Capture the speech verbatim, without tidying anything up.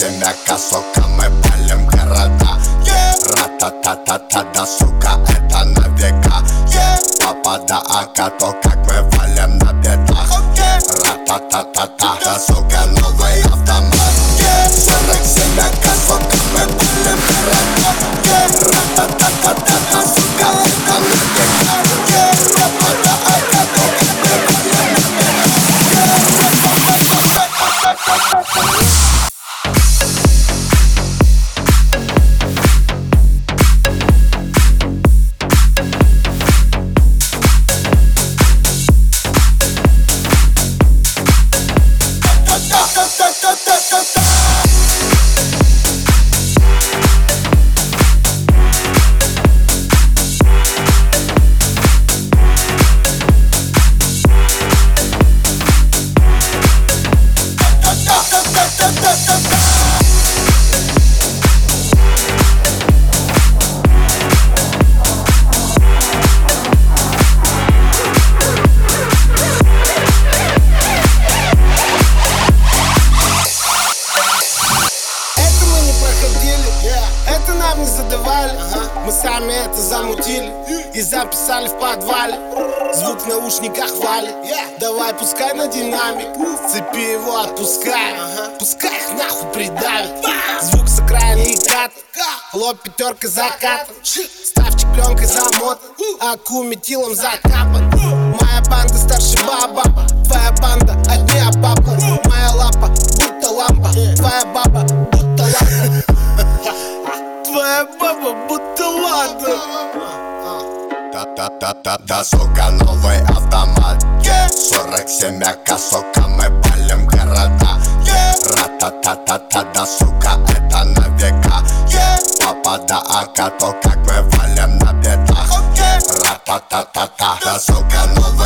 семяка, сука, мы палим города. Ра-та-та-та-та, да, сука, это на века. Папа да Ака, то как мы валим на бедах. Ра-та-та-та-та, да, сука, новый автомат. Сорок семяка, сука, мы палим города. Ра-та-та-та-та, да, сука, это на века. Папа да Ака, то как мы валим на бедах. Это нам не задавали, мы сами это замутили и записали в подвале. Звук в наушниках валит, давай пускай на динамик, с цепи его отпускай, пускай их нахуй придавит. Звук с окраины и кат, лоб пятерка закатан, ставчик пленкой замотан, аку метилом закапан. Моя банда старше баба, твоя банда одни обапы. Моя лапа будто лампа, твоя баба будто лампа. Твоя баба будто ладно. Да-да-да-да-да, сука, новый автомат. Сорок семяка, сука, мы палим города. Ра-та-та-та-та, да, сука, это на века. Папа да Ака, то как мы валим на бедах. Ра-та-та-та-та, да, сука, новый